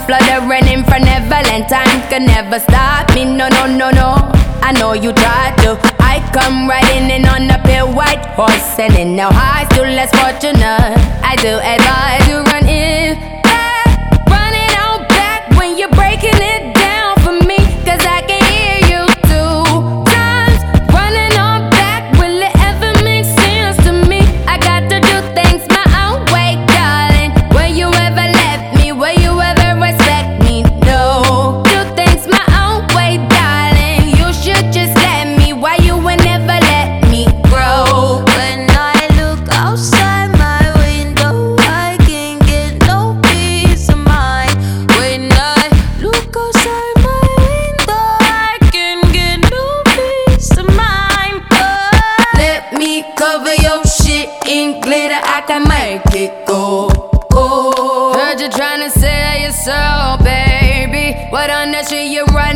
fluttering in for Neverland. Time can never stop me, no, no, no, no. I know you tried to. I come riding in on a pale white horse, selling now high, still less fortunate. I do advise you run in back, running out back when you're breaking it down for me, cause I can hear you 2 times. Running on back, will it ever make sense to me? I got to do things my own way, darling. Will you ever let me? Will you ever respect me? No. Do things my own way, darling. You should just let me. Why you will never let me grow? When I look outside my window, I can't get no peace of mind. When I look outside my window, I can't get no peace of mind. Let me cover your shit in glitter, I can make it go. Heard you tryna sell your soul, baby. What on that shit you write?